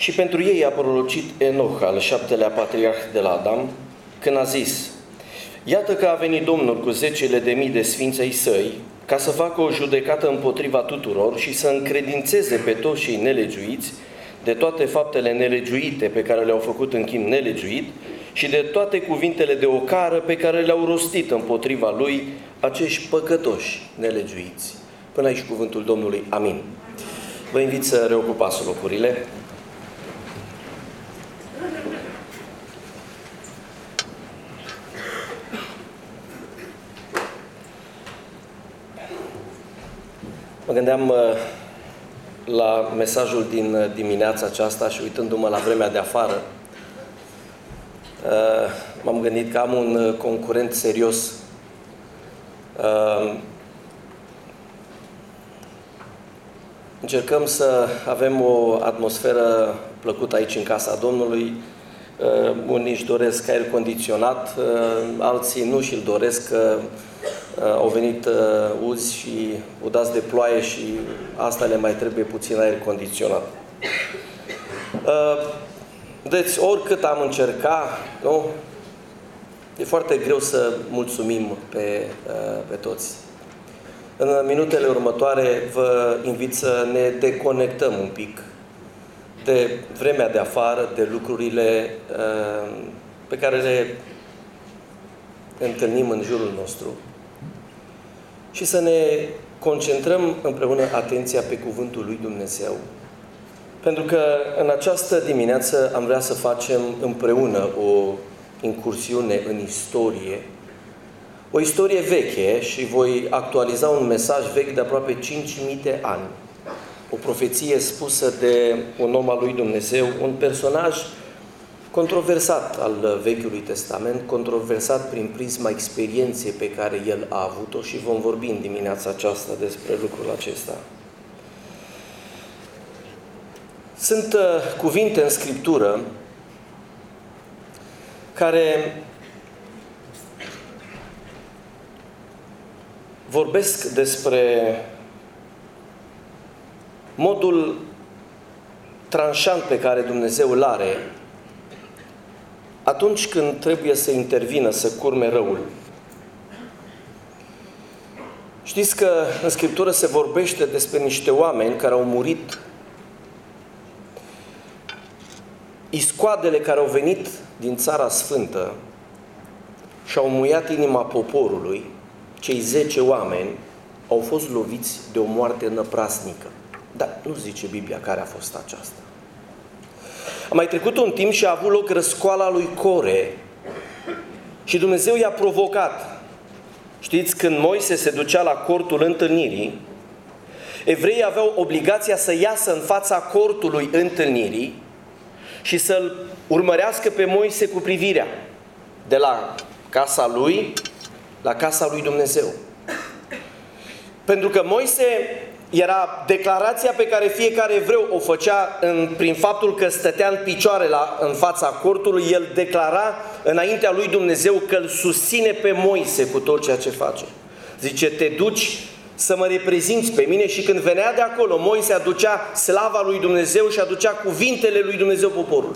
Și pentru ei a prorocit Enoch, al 7-lea patriarh de la Adam, când a zis: iată că a venit Domnul cu 10.000 de sfinți ai săi, ca să facă o judecată împotriva tuturor și să încredințeze pe toți cei nelegiuiți de toate faptele nelegiuite pe care le-au făcut în chip nelegiuit și de toate cuvintele de ocară pe care le-au rostit împotriva lui acești păcătoși nelegiuiți. Până aici cuvântul Domnului. Amin. Vă invit să reocupați locurile. Mă gândeam la mesajul din dimineața aceasta și uitându-mă la vremea de afară, m-am gândit că am un concurent serios. Încercăm să avem o atmosferă plăcută aici în casa Domnului. Unii își doresc aer condiționat, alții nu și-l doresc, că au venit uzi și udați de ploaie și asta le mai trebuie puțin aer condiționat. Deci, oricât am încercat, nu? E foarte greu să mulțumim pe toți. În minutele următoare vă invit să ne deconectăm un pic de vremea de afară, de lucrurile pe care le întâlnim în jurul nostru și să ne concentrăm împreună atenția pe Cuvântul lui Dumnezeu. Pentru că în această dimineață am vrea să facem împreună o incursiune în istorie, o istorie veche, și voi actualiza un mesaj vechi de aproape 5.000 de ani. O profeție spusă de un om al lui Dumnezeu, un personaj controversat al Vechiului Testament, controversat prin prisma experienței pe care el a avut-o, și vom vorbi în dimineața aceasta despre lucrul acesta. Sunt cuvinte în Scriptură care vorbesc despre modul tranșant pe care Dumnezeu îl are atunci când trebuie să intervină, să curme răul. Știți că în Scriptură se vorbește despre niște oameni care au murit, iscoadele care au venit din Țara Sfântă și au muiat inima poporului. Cei 10 oameni au fost loviți de o moarte năprasnică. Dar nu zice Biblia care a fost aceasta. A mai trecut un timp și a avut loc răscoala lui Core și Dumnezeu i-a provocat. Știți, când Moise se ducea la cortul întâlnirii, evreii aveau obligația să iasă în fața cortului întâlnirii și să-l urmărească pe Moise cu privirea de la casa lui la casa lui Dumnezeu. Pentru că Moise era declarația pe care fiecare evreu o făcea prin faptul că stătea în picioare în fața cortului. El declara înaintea lui Dumnezeu că îl susține pe Moise cu tot ceea ce face. Zice: te duci să mă reprezinți pe mine. Și când venea de acolo, Moise aducea slava lui Dumnezeu și aducea cuvintele lui Dumnezeu poporului.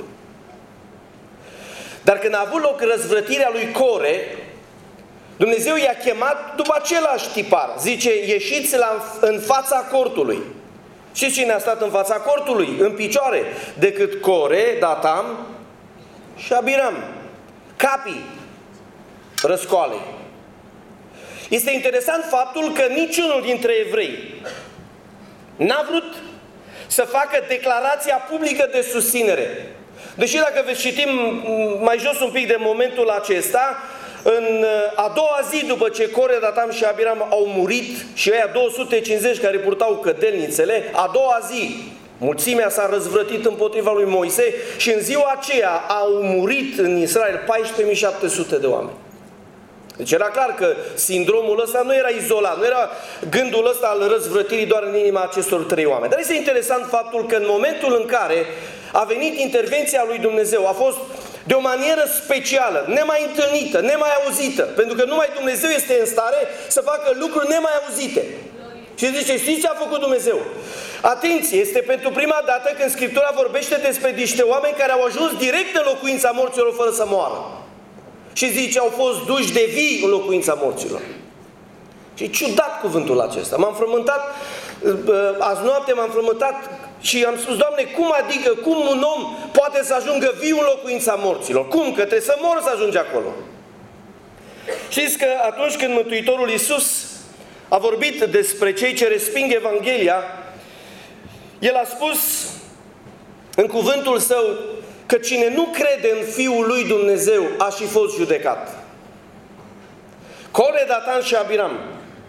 Dar când a avut loc răzvrătirea lui Core, Dumnezeu i-a chemat după același tipar. Zice: ieșiți în fața cortului. Și cine a stat în fața cortului, în picioare, decât Core, Datam și Abiram, capii răscoalei. Este interesant faptul că niciunul dintre evrei n-a vrut să facă declarația publică de susținere. Deși dacă veți citim mai jos un pic de momentul acesta, în a doua zi după ce Core, Datam și Abiram au murit și aia 250 care purtau cădelnițele, a doua zi mulțimea s-a răzvrătit împotriva lui Moise și în ziua aceea au murit în Israel 14.700 de oameni. Deci era clar că sindromul ăsta nu era izolat, nu era gândul ăsta al răzvrătirii doar în inima acestor 3 oameni. Dar este interesant faptul că în momentul în care a venit intervenția lui Dumnezeu, a fost de o manieră specială, nemai întâlnită, nemai auzită. Pentru că numai Dumnezeu este în stare să facă lucruri nemai auzite. Și zice: știți ce a făcut Dumnezeu? Atenție, este pentru prima dată când Scriptura vorbește despre niște oameni care au ajuns direct în locuința morților fără să moară. Și zice, au fost duși de vii în locuința morților. Și e ciudat cuvântul acesta. M-am frământat, azi noapte m-am frământat și am spus, Doamne, cum adică, cum un om poate să ajungă viu în locuința morților? Cum? Că trebuie să mor să ajungi acolo. Știți că atunci când Mântuitorul Iisus a vorbit despre cei ce resping Evanghelia, El a spus în cuvântul Său că cine nu crede în Fiul lui Dumnezeu a și fost judecat. Core, Datan și Abiram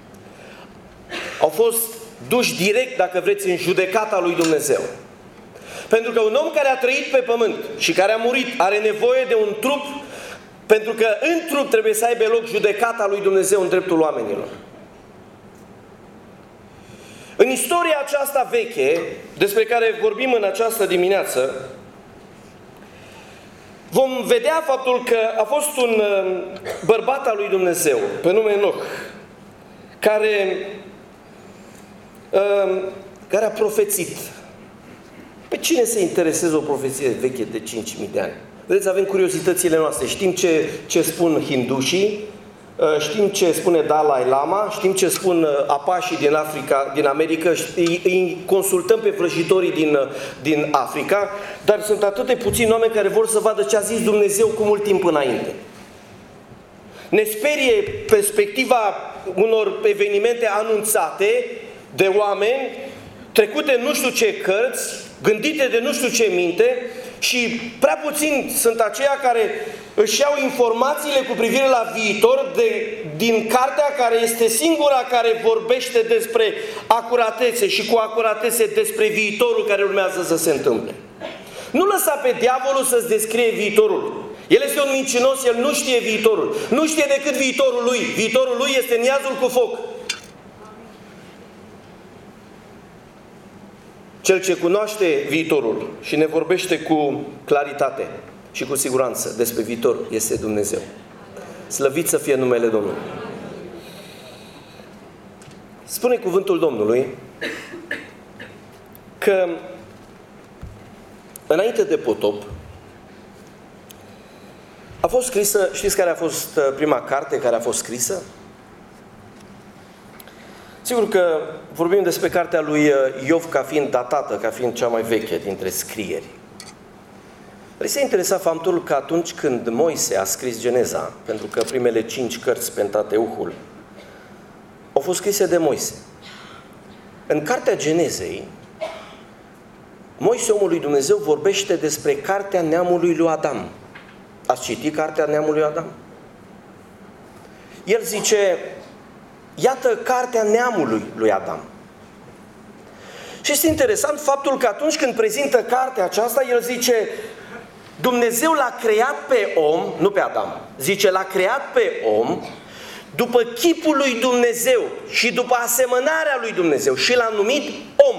au fost duși direct, dacă vreți, în judecata lui Dumnezeu. Pentru că un om care a trăit pe pământ și care a murit are nevoie de un trup, pentru că în trup trebuie să aibă loc judecata lui Dumnezeu în dreptul oamenilor. În istoria aceasta veche, despre care vorbim în această dimineață, vom vedea faptul că a fost un bărbat al lui Dumnezeu, pe nume Enoch, care a profețit. Pe cine se interesează o profeție veche de 5.000 de ani? Vedeți, avem curiozitățile noastre. Știm ce spun hindușii, știm ce spune Dalai Lama, știm ce spun apașii din Africa, din America, îi consultăm pe vrăjitorii din Africa, dar sunt atât de puțini oameni care vor să vadă ce a zis Dumnezeu cu mult timp înainte. Ne sperie perspectiva unor evenimente anunțate de oameni, trecute în nu știu ce cărți, gândite de nu știu ce minte, și prea puțini sunt aceia care își iau informațiile cu privire la viitor din cartea care este singura care vorbește despre acuratețe și cu acuratețe despre viitorul care urmează să se întâmple. Nu lăsa pe diavolul să-ți descrie viitorul. El este un mincinos, el nu știe viitorul. Nu știe decât viitorul lui. Viitorul lui este niazul cu foc. Cel ce cunoaște viitorul și ne vorbește cu claritate și cu siguranță despre viitor este Dumnezeu. Slăvit să fie numele Domnului. Spune cuvântul Domnului că înainte de potop a fost scrisă, știți care a fost prima carte care a fost scrisă? Sigur că vorbim despre cartea lui Iov ca fiind datată, ca fiind cea mai veche dintre scrieri. Dar este interesat faptul că atunci când Moise a scris Geneza, pentru că primele 5 cărți, Pentateuhul, au fost scrise de Moise. În cartea Genezei, Moise, omul lui Dumnezeu, vorbește despre cartea neamului lui Adam. Ați citit cartea neamului lui Adam? El zice, iată cartea neamului lui Adam. Și este interesant faptul că atunci când prezintă cartea aceasta, el zice, Dumnezeu l-a creat pe om, nu pe Adam, zice, l-a creat pe om după chipul lui Dumnezeu și după asemănarea lui Dumnezeu și l-a numit om.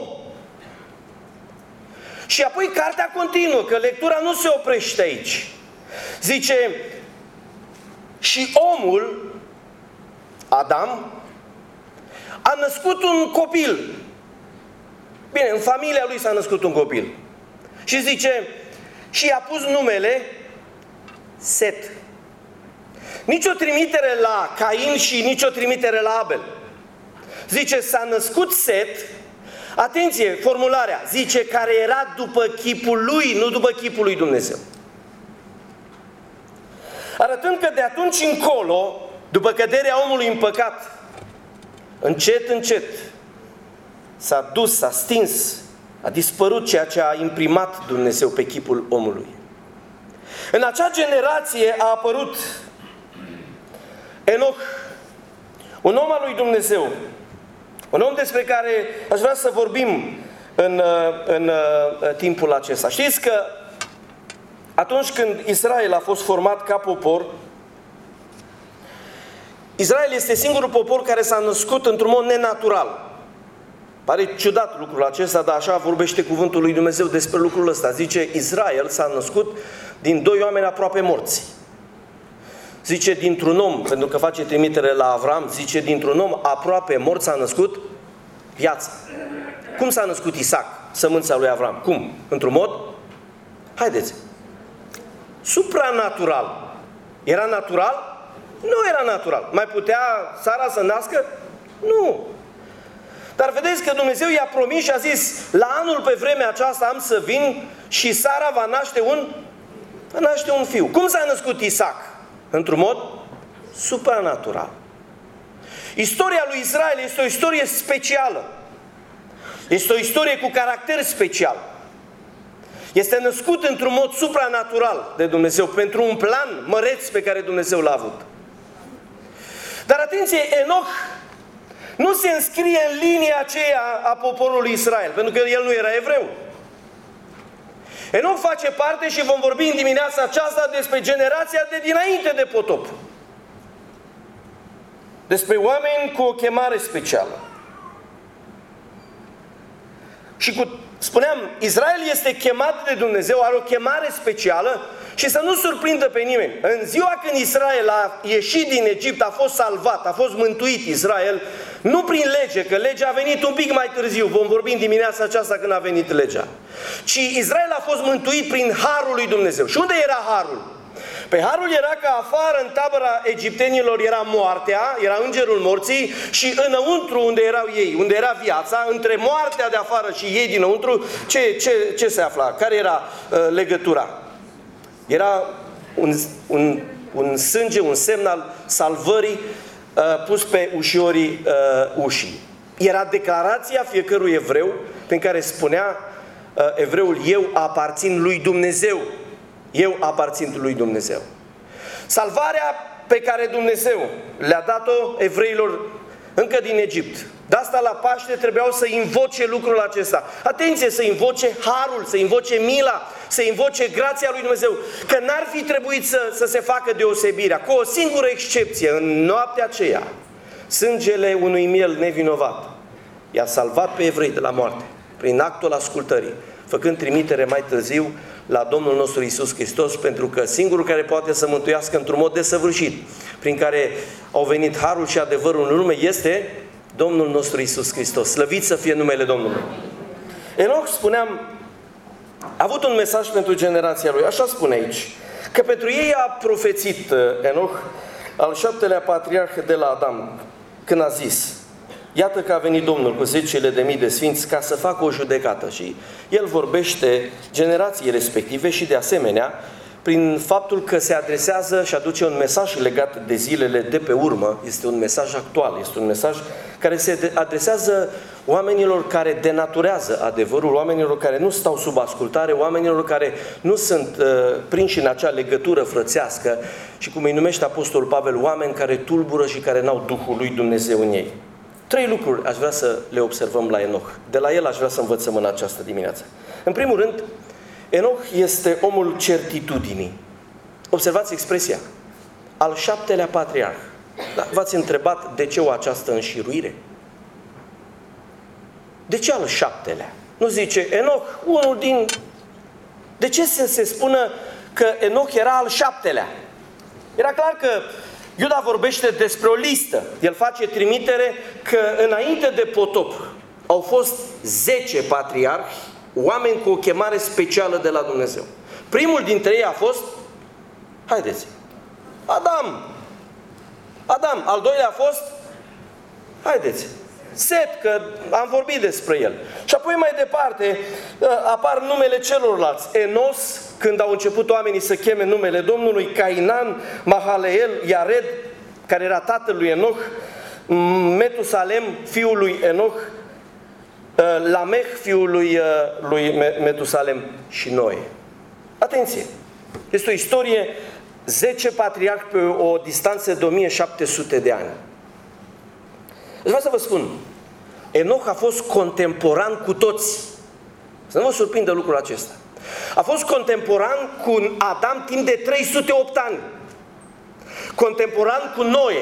Și apoi cartea continuă, că lectura nu se oprește aici. Zice, și omul, Adam, a născut un copil. Bine, în familia lui s-a născut un copil. Și zice, și i-a pus numele Set. Nici o trimitere la Cain și nici o trimitere la Abel. Zice, s-a născut Set, atenție, formularea, zice, care era după chipul lui, nu după chipul lui Dumnezeu. Arătând că de atunci încolo, după căderea omului în păcat, încet, încet, s-a dus, s-a stins, a dispărut ceea ce a imprimat Dumnezeu pe chipul omului. În acea generație a apărut Enoch, un om al lui Dumnezeu, un om despre care aș vrea să vorbim în timpul acesta. Știți că atunci când Israel a fost format ca popor, Israel este singurul popor care s-a născut într-un mod nenatural. Pare ciudat lucrul acesta, dar așa vorbește cuvântul lui Dumnezeu despre lucrul ăsta. Zice, Israel s-a născut din 2 oameni aproape morți. Zice, dintr-un om, pentru că face trimitere la Avram, zice, dintr-un om aproape mort s-a născut viața. Cum s-a născut Isaac, sămânța lui Avram? Cum? Într-un mod? Haideți. Supranatural. Era natural? Nu era natural. Mai putea Sara să nască? Nu. Dar vedeți că Dumnezeu i-a promis și a zis, la anul pe vremea aceasta am să vin și Sara va naște un fiu. Cum s-a născut Isaac? Într-un mod supranatural. Istoria lui Israel este o istorie specială. Este o istorie cu caracter special. Este născut într-un mod supranatural de Dumnezeu, pentru un plan măreț pe care Dumnezeu l-a avut. Dar atenție, Enoch nu se înscrie în linia aceea a poporului Israel, pentru că el nu era evreu. Enoch face parte, și vom vorbi în dimineața aceasta, despre generația de dinainte de potop. Despre oameni cu o chemare specială. Și spuneam, Israel este chemat de Dumnezeu, are o chemare specială și să nu surprindă pe nimeni. În ziua când Israel a ieșit din Egipt, a fost salvat, a fost mântuit Israel, nu prin lege, că legea a venit un pic mai târziu, vom vorbi în dimineața aceasta când a venit legea, ci Israel a fost mântuit prin harul lui Dumnezeu. Și unde era harul? Pe harul era că afară, în tabăra egiptenilor, era moartea, era îngerul morții, și înăuntru, unde erau ei, unde era viața, între moartea de afară și ei dinăuntru, ce se afla? Care era legătura? Era un sânge, un semn al salvării pus pe ușorii ușii. Era declarația fiecărui evreu prin care spunea evreul, eu aparțin lui Dumnezeu. Eu aparțin lui Dumnezeu. Salvarea pe care Dumnezeu le-a dat-o evreilor încă din Egipt. De asta la Paște trebuiau să invoce lucrul acesta. Atenție, să invoce harul, să invoce mila, să invoce grația lui Dumnezeu. Că n-ar fi trebuit să se facă deosebirea. Cu o singură excepție, în noaptea aceea, sângele unui miel nevinovat i-a salvat pe evrei de la moarte, prin actul ascultării, făcând trimitere mai târziu la Domnul nostru Iisus Hristos, pentru că singurul care poate să mântuiască într-un mod desăvârșit, prin care au venit harul și adevărul în lume, este Domnul nostru Iisus Hristos. Slăvit să fie numele Domnului. Enoch, spuneam, a avut un mesaj pentru generația lui. Așa spune aici, că pentru ei a profețit Enoch, al 7-lea patriarh de la Adam, când a zis, iată că a venit Domnul cu 10.000 de sfinți ca să facă o judecată. Și el vorbește generației respective și de asemenea prin faptul că se adresează și aduce un mesaj legat de zilele de pe urmă. Este un mesaj actual, este un mesaj care se adresează oamenilor care denaturează adevărul, oamenilor care nu stau sub ascultare, oamenilor care nu sunt prinși în acea legătură frățească și, cum îi numește Apostolul Pavel, oameni care tulbură și care n-au Duhul lui Dumnezeu în ei. 3 lucruri aș vrea să le observăm la Enoch. De la el aș vrea să învățăm în această dimineață. În primul rând, Enoch este omul certitudinii. Observați expresia. Al 7-lea patriarh. Da, v-ați întrebat de ce o această înșiruire? De ce al 7-lea? Nu zice Enoch, unul din... De ce să se spună că Enoch era al 7-lea? Era clar că Iuda vorbește despre o listă. El face trimitere că înainte de potop au fost 10 patriarhi, oameni cu o chemare specială de la Dumnezeu. Primul dintre ei a fost, haideți, Adam. Al doilea a fost, haideți, Set, că am vorbit despre el. Și apoi mai departe apar numele celorlalți. Enos, când au început oamenii să cheme numele Domnului, Cainan, Mahaleel, Iared, care era tatăl lui Enoch, Metusalem, fiul lui Enoch, Lameh, fiul lui Metusalem, și Noe. Atenție! Este o istorie, 10 patriarhi pe o distanță de 1700 de ani. Vreau să vă spun, Enoch a fost contemporan cu toți. Să nu vă surprindă lucrul acesta. A fost contemporan cu Adam timp de 308 ani. Contemporan cu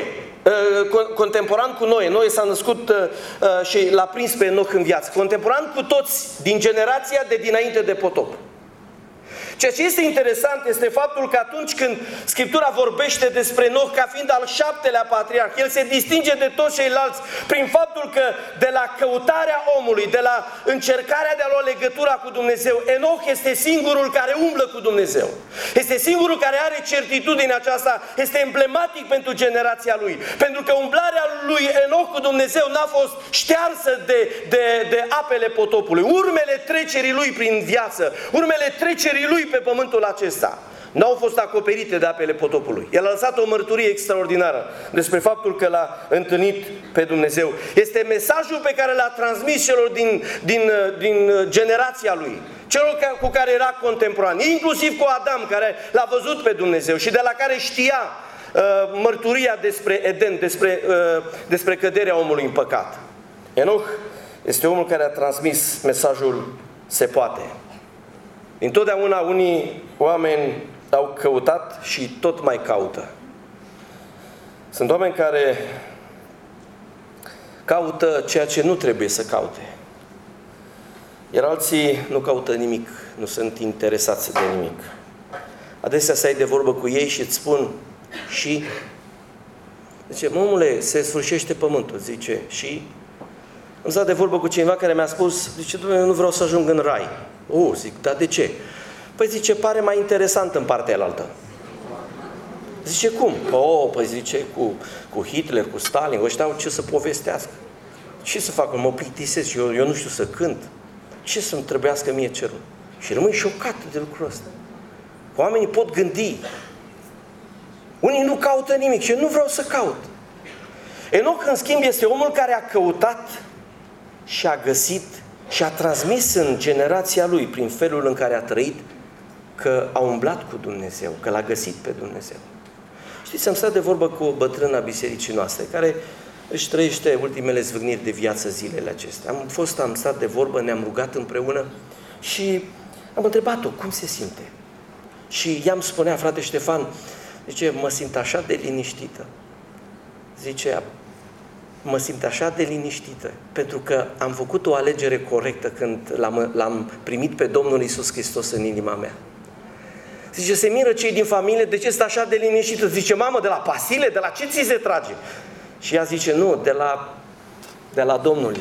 Noe. Noe s-a născut și l-a prins pe Enoch în viață. Contemporan cu toți din generația de dinainte de potop. Ceea ce este interesant este faptul că atunci când Scriptura vorbește despre Enoch ca fiind al 7-lea patriarh, el se distinge de toți ceilalți prin faptul că de la căutarea omului, de la încercarea de a lua legătura cu Dumnezeu, Enoch este singurul care umblă cu Dumnezeu. Este singurul care are certitudinea aceasta, este emblematic pentru generația lui. Pentru că umblarea lui Enoch cu Dumnezeu n-a fost ștearsă de apele potopului. Urmele trecerii lui prin viață, urmele trecerii lui pe pământul acesta n-au fost acoperite de apele potopului. El a lăsat o mărturie extraordinară despre faptul că l-a întâlnit pe Dumnezeu. Este mesajul pe care l-a transmis celor din generația lui, celor cu care era contemporan, inclusiv cu Adam, care l-a văzut pe Dumnezeu și de la care știa mărturia despre Eden, despre căderea omului în păcat. Enoch este omul care a transmis mesajul se poate. Întotdeauna unii oameni au căutat și tot mai caută. Sunt oameni care caută ceea ce nu trebuie să caute. Iar alții nu caută nimic, nu sunt interesați de nimic. Adesea stai de vorbă cu ei și îți spun și... Zice, omule, se sfârșește pământul, zice, și... Am stat de vorbă cu cineva care mi-a spus, zice, Doamne, eu nu vreau să ajung în rai. Zic, dar de ce? Păi zice, pare mai interesant în partea alaltă. Zice, cum? Păi zice, cu Hitler, cu Stalin, ăștia au ce să povestească. Ce să fac? Mă plictisesc, eu nu știu să cânt. Ce să-mi trebuiască mie cerul? Și rămân șocat de lucrul ăsta. Oamenii pot gândi. Unii nu caută nimic și eu nu vreau să caut. Enoch, în schimb, este omul care a căutat și a găsit și a transmis în generația lui, prin felul în care a trăit, că a umblat cu Dumnezeu, că l-a găsit pe Dumnezeu. Știți, am stat de vorbă cu o bătrână a bisericii noastre, care își trăiește ultimele zvâgniri de viață zilele acestea. Am stat de vorbă, ne-am rugat împreună și am întrebat-o cum se simte. Și ea îmi spunea, frate Ștefan, zice, mă simt așa de liniștită. Zice, mă simt așa de liniștită, pentru că am făcut o alegere corectă când l-am primit pe Domnul Iisus Hristos în inima mea. Zice, se miră cei din familie, de ce stă așa de liniștită? Zice, mamă, de la pastile, de la ce ți se trage? Și ea zice, nu, de la Domnul.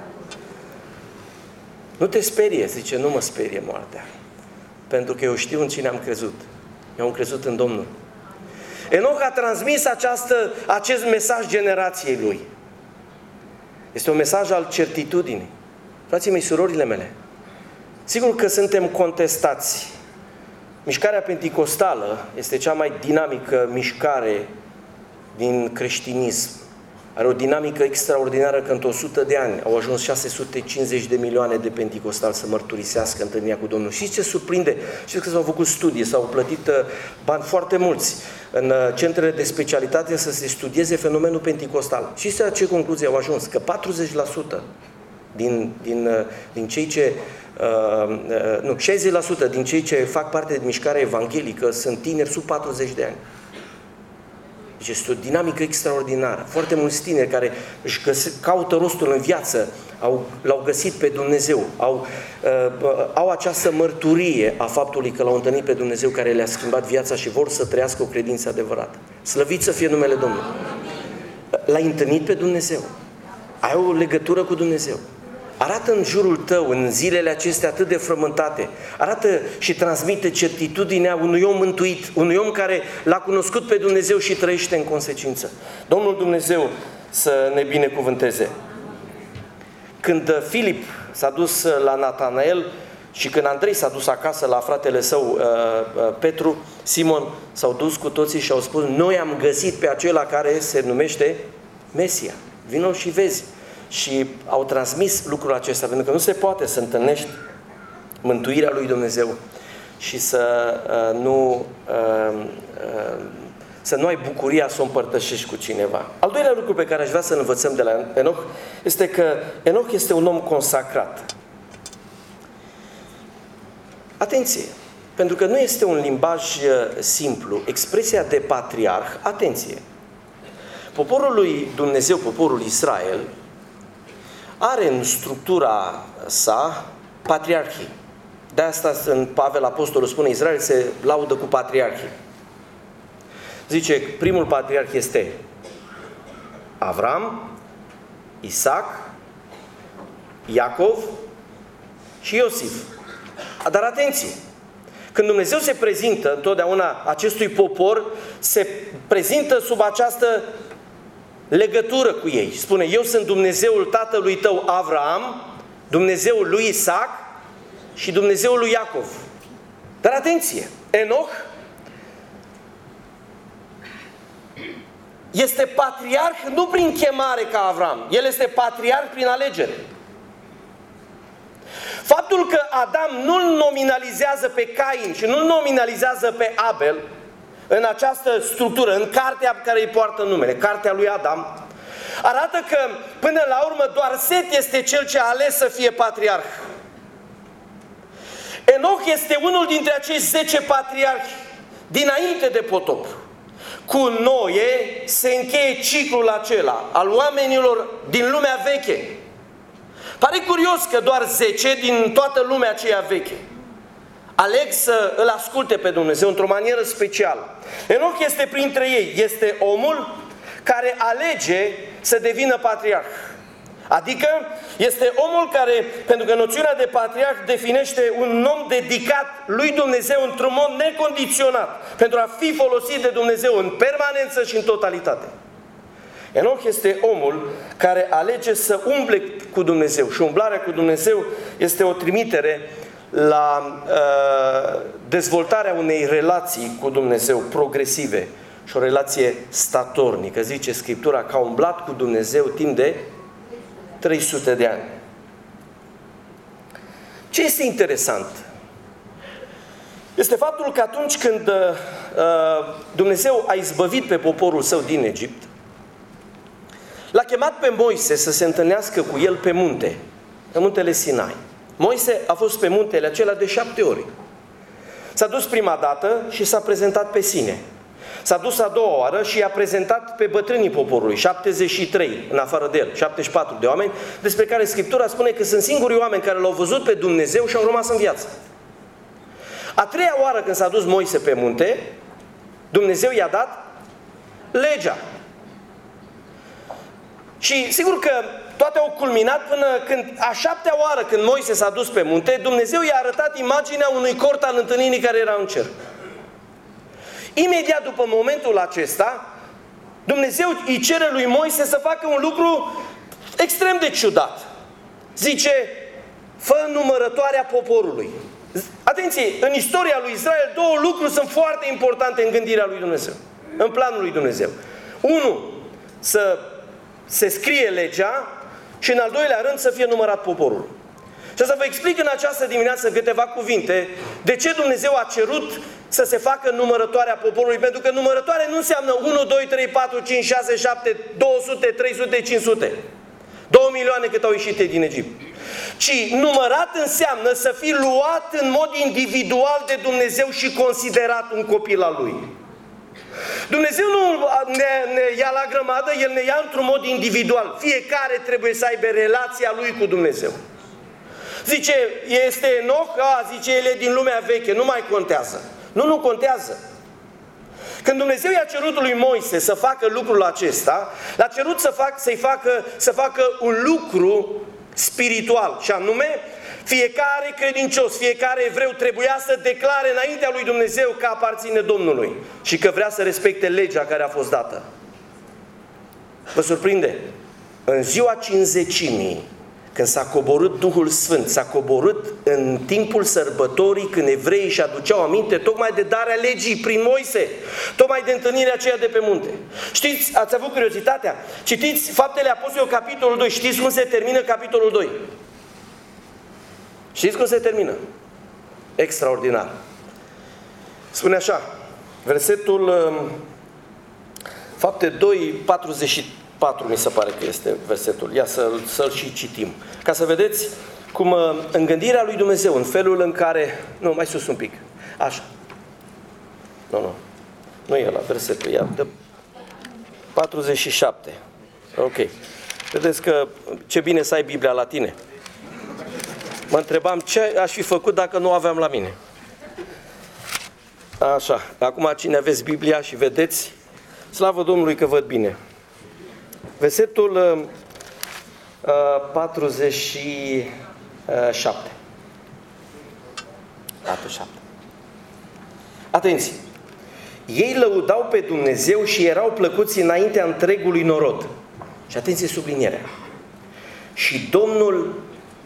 Nu te sperie, zice, nu mă sperie moartea, pentru că eu știu în cine am crezut. Eu am crezut în Domnul. Enoch a transmis acest mesaj generației lui. Este un mesaj al certitudinii. Frații mei, surorile mele, sigur că suntem contestați. Mișcarea penticostală este cea mai dinamică mișcare din creștinism. Are o dinamică extraordinară că într-o 100 de ani au ajuns 650 de milioane de penticostali să mărturisească întâlnirea cu Domnul. Și ce surprinde? Știți că s-au făcut studii, s-au plătit bani foarte mulți în centrele de specialitate să se studieze fenomenul penticostal. Și la ce concluzie au ajuns? Că 40% din cei ce 60% din cei ce fac parte din mișcarea evanghelică sunt tineri sub 40 de ani. Deci este o dinamică extraordinară. Foarte mulți tineri care își caută rostul în viață, l-au găsit pe Dumnezeu, au această mărturie a faptului că l-au întâlnit pe Dumnezeu care le-a schimbat viața și vor să trăiască o credință adevărată. Slăvit să fie numele Domnului. L-ai întâlnit pe Dumnezeu. Ai o legătură cu Dumnezeu. Arată în jurul tău, în zilele acestea atât de frământate, arată și transmite certitudinea unui om mântuit, unui om care l-a cunoscut pe Dumnezeu și trăiește în consecință. Domnul Dumnezeu să ne binecuvânteze. Când Filip s-a dus la Natanael și când Andrei s-a dus acasă la fratele său Petru, Simon, s-au dus cu toții și au spus, noi am găsit pe acela care se numește Mesia. Vino și vezi. Și au transmis lucrul acesta, pentru că nu se poate să întâlnești mântuirea lui Dumnezeu și să nu ai bucuria să o împărtășești cu cineva. Al doilea lucru pe care aș vrea să-l învățăm de la Enoch este că Enoch este un om consacrat. Atenție! Pentru că nu este un limbaj simplu. Expresia de patriarh, atenție! Poporul lui Dumnezeu, poporul Israel, are în structura sa patriarhii. De asta în Pavel Apostolul spune, Israel se laudă cu patriarhii. Zice, primul patriarh este Avram, Isaac, Iacov și Iosif. Dar atenție! Când Dumnezeu se prezintă întotdeauna acestui popor, se prezintă sub această legătură cu ei. Spune, eu sunt Dumnezeul tatălui tău Avram, Dumnezeul lui Isaac și Dumnezeul lui Iacov. Dar atenție! Enoch este patriarh nu prin chemare ca Avram, el este patriarh prin alegere. Faptul că Adam nu-l nominalizează pe Cain și nu-l nominalizează pe Abel în această structură, în cartea care îi poartă numele, cartea lui Adam, arată că până la urmă doar Set este cel ce a ales să fie patriarh. Enoch este unul dintre acești 10 patriarhi dinainte de potop. Cu Noe se încheie ciclul acela al oamenilor din lumea veche. Pare curios că doar 10 din toată lumea aceea veche aleg să îl asculte pe Dumnezeu într-o manieră specială. Enoch este printre ei, este omul care alege să devină patriarh. Adică este omul care, pentru că noțiunea de patriarh definește un om dedicat lui Dumnezeu într-un mod necondiționat, pentru a fi folosit de Dumnezeu în permanență și în totalitate. Enoch este omul care alege să umble cu Dumnezeu și umblarea cu Dumnezeu este o trimitere la dezvoltarea unei relații cu Dumnezeu progresive și o relație statornică. Zice Scriptura că a umblat cu Dumnezeu timp de 300 de ani. Ce este interesant? Este faptul că atunci când Dumnezeu a izbăvit pe poporul său din Egipt, l-a chemat pe Moise să se întâlnească cu el pe munte, pe muntele Sinai. Moise a fost pe muntele acela de 7 ori. S-a dus prima dată și s-a prezentat pe sine. S-a dus a doua oară și i-a prezentat pe bătrânii poporului, 73 în afară de el, 74 de oameni, despre care Scriptura spune că sunt singurii oameni care l-au văzut pe Dumnezeu și au rămas în viață. A treia oară când s-a dus Moise pe munte, Dumnezeu i-a dat legea. Și sigur că toate au culminat până când, a 7-a oară când Moise s-a dus pe munte, Dumnezeu i-a arătat imaginea unui cort al întâlnirii care era în cer. Imediat după momentul acesta, Dumnezeu îi cere lui Moise să facă un lucru extrem de ciudat. Zice, fă numărătoarea poporului. Atenție, în istoria lui Israel, două lucruri sunt foarte importante în gândirea lui Dumnezeu, în planul lui Dumnezeu. Unu, să se scrie legea și în al doilea rând să fie numărat poporul. Și să vă explic în această dimineață câteva cuvinte de ce Dumnezeu a cerut să se facă numărătoarea poporului. Pentru că numărătoarea nu înseamnă 1, 2, 3, 4, 5, 6, 7, 200, 300, 500. 2 milioane cât au ieșit din Egipt. Ci numărat înseamnă să fii luat în mod individual de Dumnezeu și considerat un copil al Lui. Dumnezeu nu ne ia la grămadă, El ne ia într-un mod individual. Fiecare trebuie să aibă relația lui cu Dumnezeu. Zice, este Enoch? Zice, el e din lumea veche, nu mai contează. Nu contează. Când Dumnezeu i-a cerut lui Moise să facă lucrul acesta, l-a cerut să facă un lucru spiritual. Și anume, fiecare credincios, fiecare evreu trebuia să declare înaintea lui Dumnezeu că aparține Domnului și că vrea să respecte legea care a fost dată. Vă surprinde? În ziua Cincizecimii, când s-a coborât Duhul Sfânt, s-a coborât în timpul sărbătorii, când evreii își aduceau aminte tocmai de darea legii prin Moise, tocmai de întâlnirea aceea de pe munte. Știți, ați avut curiozitatea? Citiți Faptele Apostolilor, capitolul 2. Știți cum se termină capitolul 2? Știți cum se termină? Extraordinar. Spune așa, versetul Fapte 2, 44 mi se pare că este versetul. Ia să-l și citim. Ca să vedeți cum în gândirea lui Dumnezeu, în felul în care... Nu, mai sus un pic. Așa. Nu e ăla, versetul. Ia, 47. Ok. Vedeți că ce bine să ai Biblia la tine. Mă întrebam ce aș fi făcut dacă nu aveam la mine. Așa, acum cine aveți Biblia și vedeți, slavă Domnului că văd bine. Versetul 47. 47. Atenție! Ei lăudau pe Dumnezeu și erau plăcuți înaintea întregului norod. Și atenție sublinierea. Și Domnul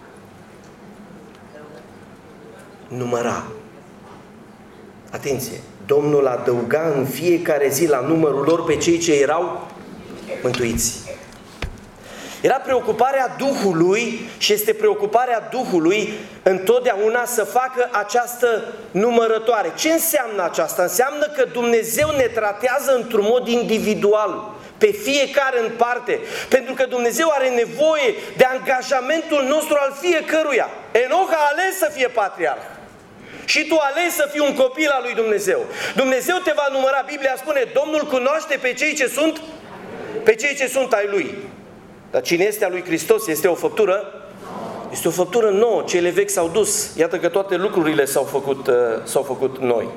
număra. Atenție! Domnul adăuga în fiecare zi la numărul lor pe cei ce erau mântuiți. Era preocuparea Duhului și este preocuparea Duhului întotdeauna să facă această numărătoare. Ce înseamnă aceasta? Înseamnă că Dumnezeu ne tratează într-un mod individual, pe fiecare în parte, pentru că Dumnezeu are nevoie de angajamentul nostru al fiecăruia. Enoch a ales să fie patriarh. Și tu alegi să fii un copil al lui Dumnezeu. Dumnezeu te va număra. Biblia spune, Domnul cunoaște pe cei ce sunt ai Lui. Dar cine este a lui Hristos este o făptură? Este o făptură nouă. Cele vechi s-au dus. Iată că toate lucrurile s-au făcut noi.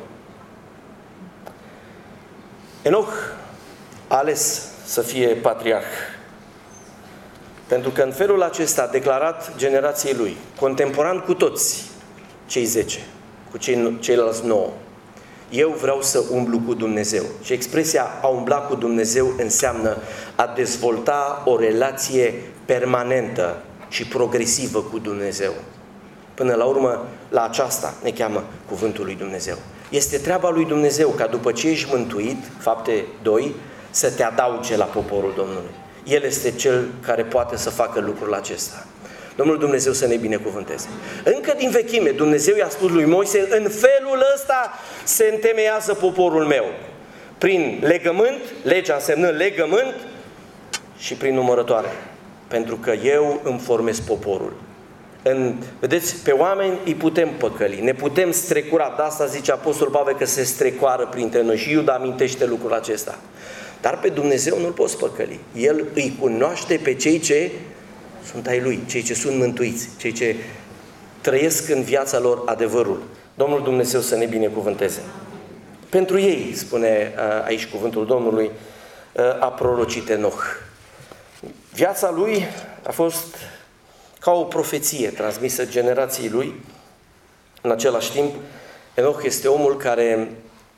Enoch a ales să fie patriarh. Pentru că în felul acesta a declarat generației lui, contemporan cu toți cei 10, cu ceilalți 9, eu vreau să umblu cu Dumnezeu. Și expresia a umbla cu Dumnezeu înseamnă a dezvolta o relație permanentă și progresivă cu Dumnezeu. Până la urmă, la aceasta ne cheamă cuvântul lui Dumnezeu. Este treaba lui Dumnezeu ca după ce ești mântuit, fapte 2, să te adauge la poporul Domnului. El este Cel care poate să facă lucrul acesta. Domnul Dumnezeu să ne binecuvânteze. Încă din vechime, Dumnezeu i-a spus lui Moise, în felul ăsta se întemeiază poporul meu. Prin legământ, legea însemnând legământ și prin numărătoare. Pentru că eu îmi formez poporul. Vedeți, pe oameni îi putem păcăli, ne putem strecura. De asta zice Apostolul Pavel că se strecoară printre noi și Iuda amintește lucrul acesta. Dar pe Dumnezeu nu-L poți păcăli. El îi cunoaște pe cei ce sunt ai Lui, cei ce sunt mântuiți, cei ce trăiesc în viața lor adevărul. Domnul Dumnezeu să ne binecuvânteze. Pentru ei, spune aici cuvântul Domnului, a prorocit Enoch. Viața lui a fost ca o profeție transmisă generației lui. În același timp, Enoch este omul care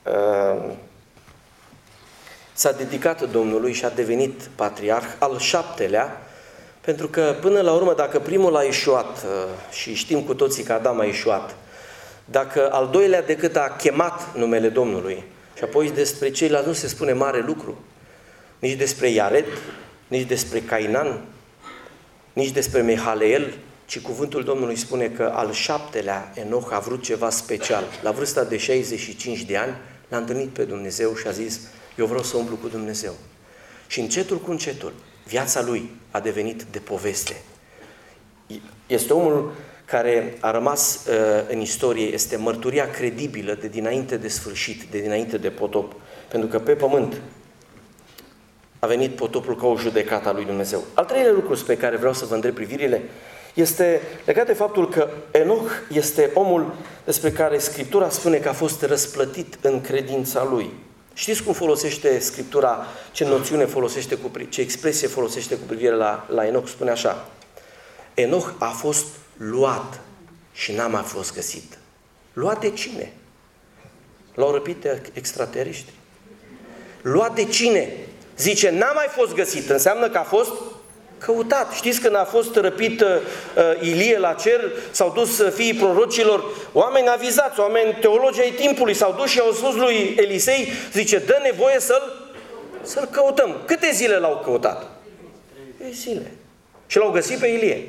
s-a dedicat Domnului și a devenit patriarh, al 7-lea, pentru că până la urmă, dacă primul a ieșuat, și știm cu toții că Adam a ieșuat, dacă al doilea decât a chemat numele Domnului, și apoi despre ceilalți nu se spune mare lucru, nici despre Iared, nici despre Cainan, nici despre Mehaleel, ci cuvântul Domnului spune că al 7-lea Enoch a vrut ceva special. La vârsta de 65 de ani l-a întâlnit pe Dumnezeu și a zis, eu vreau să umblu cu Dumnezeu. Și încetul cu încetul, viața lui a devenit de poveste. Este omul care a rămas în istorie, este mărturia credibilă de dinainte de sfârșit, de dinainte de potop. Pentru că pe pământ a venit potopul ca o judecată a lui Dumnezeu. Al treilea lucru pe care vreau să vă îndrept privirile este legat de faptul că Enoch este omul despre care Scriptura spune că a fost răsplătit în credința lui. Știți cum folosește Scriptura, ce noțiune folosește, ce expresie folosește cu privire la Enoch? Spune așa, Enoch a fost luat și n-a mai fost găsit. Luat de cine? L-au răpit de extraterestri. Luat de cine? Zice, n-a mai fost găsit, înseamnă că a fost căutat. Știți când a fost răpit Ilie la cer, s-au dus fiii prorocilor, oameni avizați, oameni teologi ai timpului, s-au dus și au spus lui Elisei, zice, dă nevoie să-l căutăm. Câte zile l-au căutat? 3 zile. Și l-au găsit pe Ilie?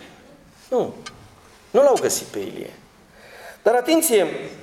Nu l-au găsit pe Ilie. Dar atenție,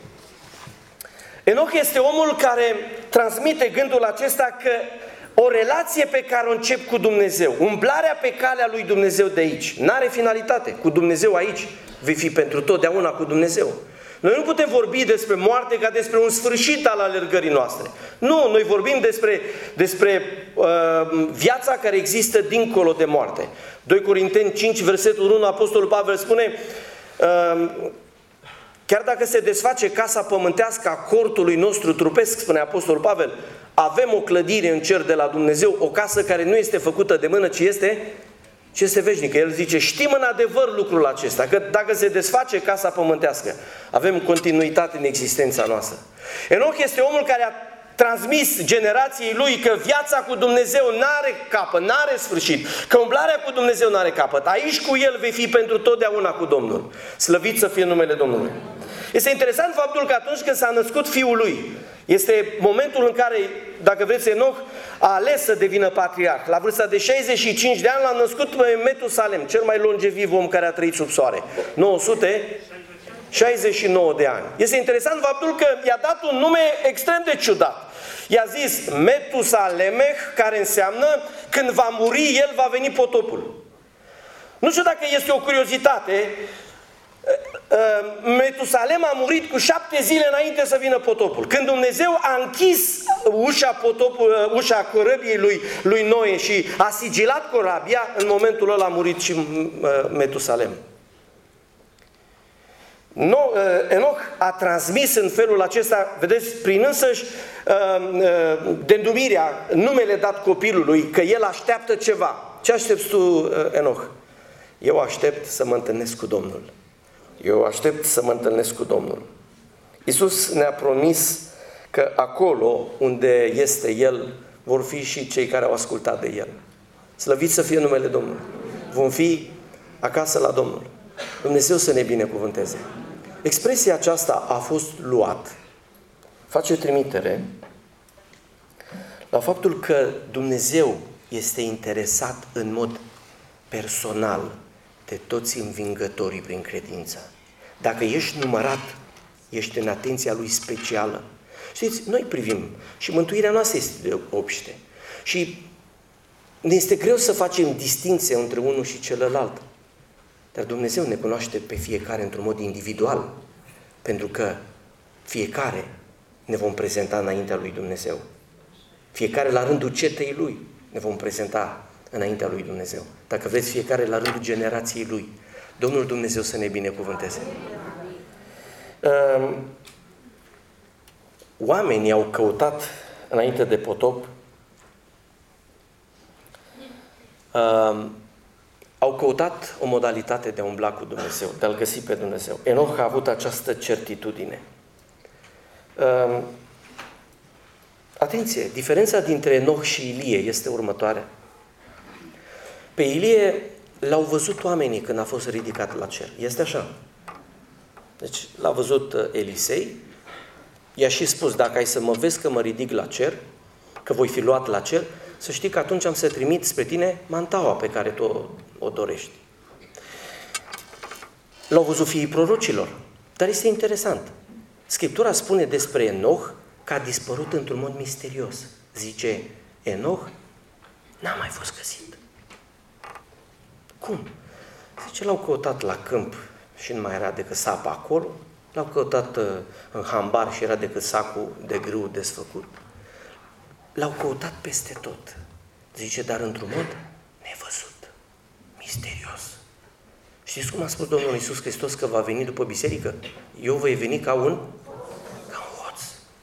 Enoch este omul care transmite gândul acesta că o relație pe care o încep cu Dumnezeu, umblarea pe calea lui Dumnezeu de aici, n-are finalitate. Cu Dumnezeu aici vei fi pentru totdeauna cu Dumnezeu. Noi nu putem vorbi despre moarte ca despre un sfârșit al alergării noastre. Nu, noi vorbim despre viața care există dincolo de moarte. 2 Corinteni 5, versetul 1, Apostolul Pavel spune, chiar dacă se desface casa pământească a cortului nostru trupesc, spune Apostolul Pavel, avem o clădire în cer de la Dumnezeu, o casă care nu este făcută de mână, ci este veșnică. El zice, știm în adevăr lucrul acesta, că dacă se desface casa pământească, avem continuitate în existența noastră. Enoch este omul care a transmis generației lui că viața cu Dumnezeu n-are capăt, n-are sfârșit, că umblarea cu Dumnezeu n-are capăt. Aici cu El vei fi pentru totdeauna cu Domnul. Slăvit să fie numele Domnului. Este interesant faptul că atunci când s-a născut fiul lui, este momentul în care, dacă vreți, Enoch a ales să devină patriarh. La vârsta de 65 de ani l-a născut pe Metusalem, cel mai longeviv om care a trăit sub soare. 969 de ani. Este interesant faptul că i-a dat un nume extrem de ciudat. I-a zis Metusalemeh, care înseamnă când va muri el, va veni potopul. Nu știu dacă este o curiozitate. Metusalem a murit cu 7 zile înainte să vină potopul. Când Dumnezeu a închis ușa corăbiei lui Noe și a sigilat corabia, în momentul ăla a murit și Metusalem. Enoch a transmis în felul acesta, vedeți, prin însăși denumirea, numele dat copilului, că el așteaptă ceva. Ce aștepți tu, Enoch? Eu aștept să mă întâlnesc cu Domnul. Eu aștept să mă întâlnesc cu Domnul. Iisus ne-a promis că acolo unde este El, vor fi și cei care au ascultat de El. Slăvit să fie numele Domnului. Vom fi acasă la Domnul. Dumnezeu să ne binecuvânteze. Expresia aceasta a fost luat, face trimitere la faptul că Dumnezeu este interesat în mod personal de toți învingătorii prin credință. Dacă ești numărat, ești în atenția Lui specială. Știți, noi privim și mântuirea noastră este de obște. Și ne este greu să facem distinție între unul și celălalt. Dar Dumnezeu ne cunoaște pe fiecare într-un mod individual, pentru că fiecare ne vom prezenta înaintea lui Dumnezeu. Fiecare la rândul cetei Lui ne vom prezenta înaintea lui Dumnezeu. Dacă vreți, fiecare la rândul generației Lui. Domnul Dumnezeu să ne binecuvânteze. Oamenii au căutat înainte de potop, au căutat o modalitate de a umbla cu Dumnezeu, de a-L găsi pe Dumnezeu. Enoch a avut această certitudine. Atenție, diferența dintre Enoch și Ilie este următoarea. Pe Ilie l-au văzut oamenii când a fost ridicat la cer. Este așa. Deci l-a văzut Elisei, i-a și spus, dacă ai să mă vezi că mă ridic la cer, că voi fi luat la cer, să știi că atunci am să trimit spre tine mantaua pe care tu o dorești. L-au văzut fiii prorocilor. Dar este interesant. Scriptura spune despre Enoch că a dispărut într-un mod misterios. Zice, Enoch n-a mai fost găsit. Cum? Zice, l-au căutat la câmp și nu mai era decât sapa acolo, l-au căutat în hambar și era decât sacul de grâu desfăcut. L-au căutat peste tot. Zice, dar într-un mod nevăzut, misterios. Știți cum a spus Domnul Iisus Hristos că va veni după biserică? Eu voi veni ca un hoț.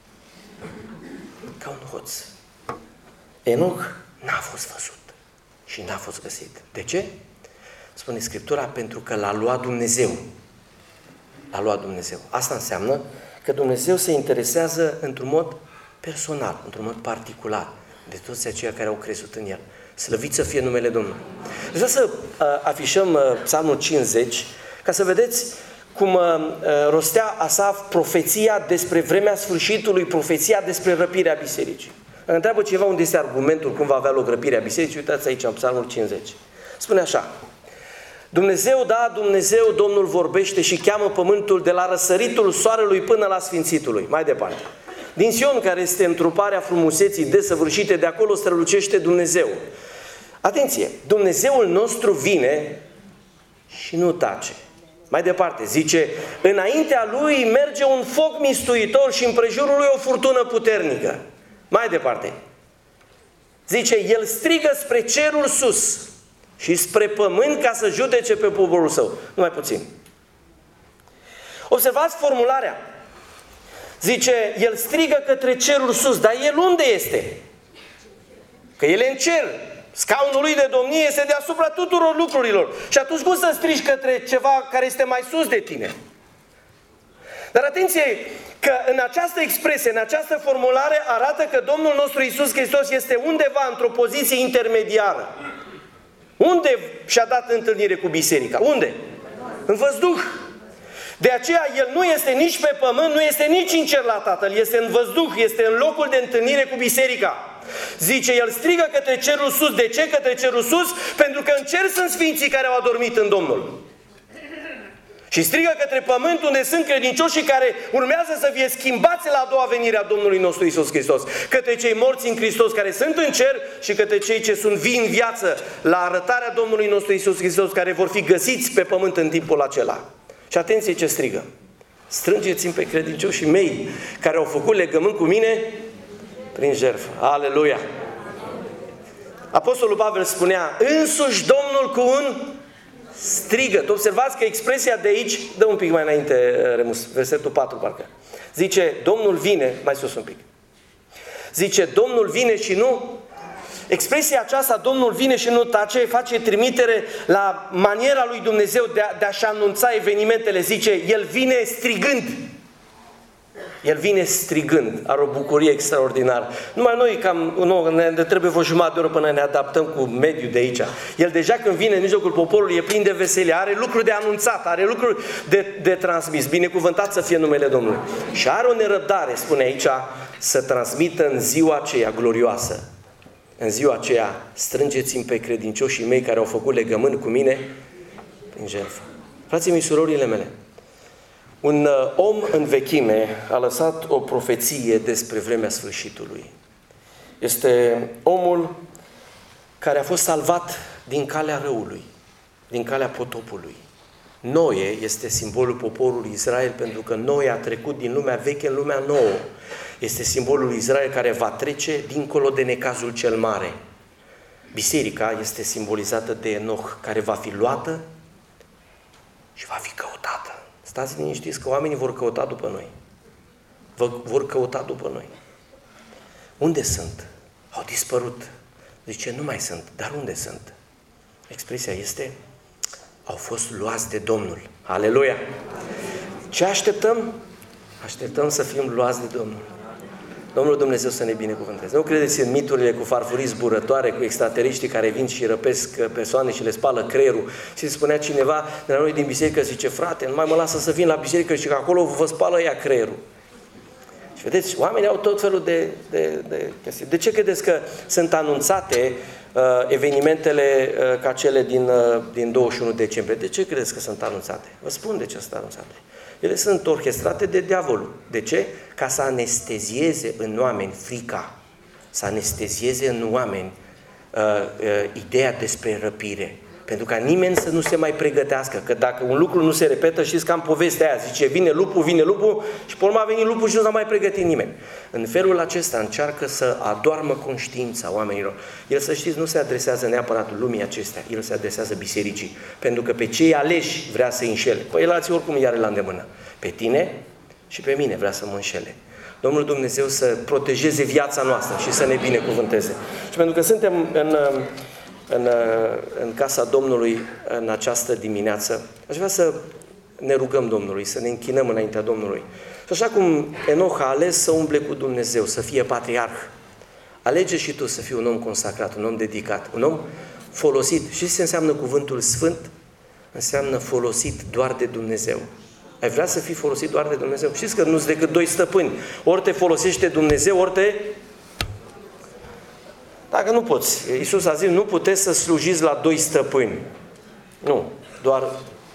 Ca un hoț. Enoch n-a fost văzut și n-a fost găsit. De ce? Spune Scriptura, pentru că l-a luat Dumnezeu. L-a luat Dumnezeu. Asta înseamnă că Dumnezeu se interesează într-un mod personal, într-un mod particular, de toți aceia care au crezut în El. Slăvit să fie numele Domnului. Vreau să afișăm Psalmul 50, ca să vedeți cum rostea Asaf profeția despre vremea sfârșitului, profeția despre răpirea bisericii. Întreabă ceva unde este argumentul cum va avea loc răpirea bisericii. Uitați aici în Psalmul 50. Spune așa: Dumnezeu, da, Dumnezeu, Domnul vorbește și cheamă pământul de la răsăritul soarelui până la sfințitului. Mai departe. Din Sion, care este întruparea frumuseții desăvârșite, de acolo strălucește Dumnezeu. Atenție! Dumnezeul nostru vine și nu tace. Mai departe, zice, înaintea Lui merge un foc mistuitor și împrejurul Lui o furtună puternică. Mai departe, zice, El strigă spre cerul sus și spre pământ ca să judece pe poporul Său. Numai puțin. Observați formularea. Zice, el strigă către cerul sus, dar el unde este? Că el e în cer. Scaunul lui de domnie este deasupra tuturor lucrurilor. Și atunci cum să strigi către ceva care este mai sus de tine? Dar atenție, că în această expresie, în această formulare arată că Domnul nostru Iisus Hristos este undeva într-o poziție intermediară. Unde și-a dat întâlnire cu biserica? Unde? În văzduh. De aceea El nu este nici pe pământ, nu este nici în cer la Tatăl, este în văzduh, este în locul de întâlnire cu biserica. Zice, El strigă către cerul sus. De ce către cerul sus? Pentru că în cer sunt sfinții care au adormit în Domnul. Și strigă către pământ unde sunt credincioșii care urmează să fie schimbați la a doua venire a Domnului nostru Iisus Hristos. Către cei morți în Hristos care sunt în cer și către cei ce sunt vii în viață la arătarea Domnului nostru Iisus Hristos, care vor fi găsiți pe pământ în timpul acela. Și atenție ce strigă. Strângeți-mi pe credincioșii mei care au făcut legământ cu mine prin jertfă. Aleluia! Apostolul Pavel spunea, însuși Domnul cu un strigăt. Observați că expresia de aici, dă un pic mai înainte, Remus, versetul 4 parcă. Zice, Domnul vine, mai sus un pic. Zice, Domnul vine și nu. Expresia aceasta, Domnul vine și nu tace, face trimitere la maniera lui Dumnezeu de a-și anunța evenimentele. Zice, El vine strigând. El vine strigând, are o bucurie extraordinară. Numai noi ne trebuie o jumătate de oră până ne adaptăm cu mediul de aici. El deja când vine în mijlocul poporului e plin de veselie, are lucruri de anunțat, are lucruri de transmis. Binecuvântat să fie numele Domnului. Și are o nerăbdare, spune aici, să transmită în ziua aceea glorioasă. În ziua aceea, strângeți-mi pe credincioșii mei care au făcut legământ cu mine prin jertfă. Frații mei, surorile mele, un om în vechime a lăsat o profeție despre vremea sfârșitului. Este omul care a fost salvat din calea răului, din calea potopului. Noe este simbolul poporului Israel, pentru că Noe a trecut din lumea veche în lumea nouă. Este simbolul lui Israel care va trece dincolo de necazul cel mare. Biserica este simbolizată de Enoch, care va fi luată și va fi căutată. Stați liniștiți că oamenii vor căuta după noi. Vor căuta după noi. Unde sunt? Au dispărut. Zice, nu mai sunt. Dar unde sunt? Expresia este, au fost luați de Domnul. Aleluia! Ce așteptăm? Așteptăm să fim luați de Domnul. Domnul Dumnezeu să ne binecuvânteze. Nu credeți în miturile cu farfurii zburătoare, cu extraterestri care vin și răpesc persoane și le spală creierul. Și spunea cineva de la noi din biserică, zice, frate, nu mai mă lasă să vin la biserică și că acolo vă spală ea creierul. Și vedeți, oamenii au tot felul de chestii. De ce credeți că sunt anunțate evenimentele ca cele din 21 decembrie? De ce credeți că sunt anunțate? Vă spun de ce sunt anunțate. Ele sunt orchestrate de diavolul. De ce? Ca să anestezieze în oameni frica, să anestezieze în oameni ideea despre răpire. Pentru ca nimeni să nu se mai pregătească. Că dacă un lucru nu se repetă, știți că am povestea aia, zice, vine lupul și pe urmă a venit lupul și nu s-a mai pregătit nimeni. În felul acesta încearcă să adoarmă conștiința oamenilor. El, să știți, nu se adresează neapărat lumii acestea, el se adresează bisericii. Pentru că pe cei aleși vrea să-i înșele. Păi el alții oricum i-are la îndemână. Pe tine și pe mine vrea să mă înșele. Domnul Dumnezeu să protejeze viața noastră și să ne binecuvânteze. Și pentru că suntem în casa Domnului în această dimineață, aș vrea să ne rugăm Domnului, să ne închinăm înaintea Domnului. Și așa cum Enoch a ales să umble cu Dumnezeu, să fie patriarh, alege și tu să fii un om consacrat, un om dedicat, un om folosit. Și ce înseamnă cuvântul sfânt? Înseamnă folosit doar de Dumnezeu. Ai vrea să fii folosit doar de Dumnezeu? Știți că nu-s decât doi stăpâni. Ori te folosește Dumnezeu, ori te... Dacă nu poți. Iisus a zis, nu puteți să slujiți la doi stăpâni. Nu, doar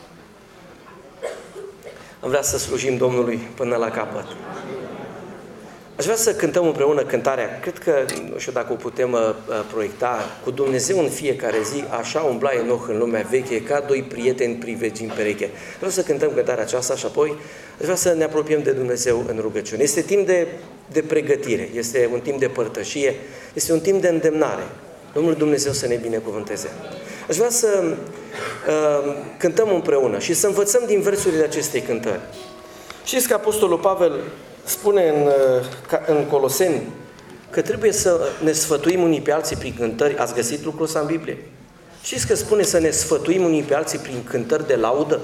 am vrea să slujim Domnului până la capăt. Aș vrea să cântăm împreună cântarea, cred că, nu știu dacă o putem proiecta, cu Dumnezeu în fiecare zi, așa umbla Enoch în lumea veche, ca doi prieteni privegi în pereche. Vreau să cântăm cântarea aceasta și apoi aș vrea să ne apropiem de Dumnezeu în rugăciune. Este timp de pregătire, este un timp de părtășie, este un timp de îndemnare. Domnul Dumnezeu să ne binecuvânteze. Aș vrea să cântăm împreună și să învățăm din versurile acestei cântări. Știți că Apostolul Pavel spune în Coloseni că trebuie să ne sfătuim unii pe alții prin cântări. Ați găsit lucrul ăsta în Biblie? Știți că spune să ne sfătuim unii pe alții prin cântări de laudă?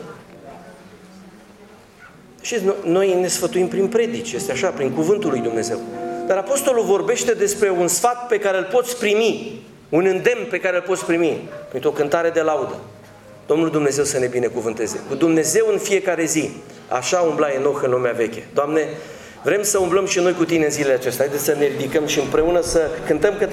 Știți, noi ne sfătuim prin predici, este așa, prin cuvântul lui Dumnezeu. Dar Apostolul vorbește despre un sfat pe care îl poți primi, un îndemn pe care îl poți primi, printr-o cântare de laudă. Domnul Dumnezeu să ne binecuvânteze. Cu Dumnezeu în fiecare zi. Așa umbla Enoch în lumea veche. Doamne, vrem să umblăm și noi cu Tine în zilele acestea. Haideți să ne ridicăm și împreună să cântăm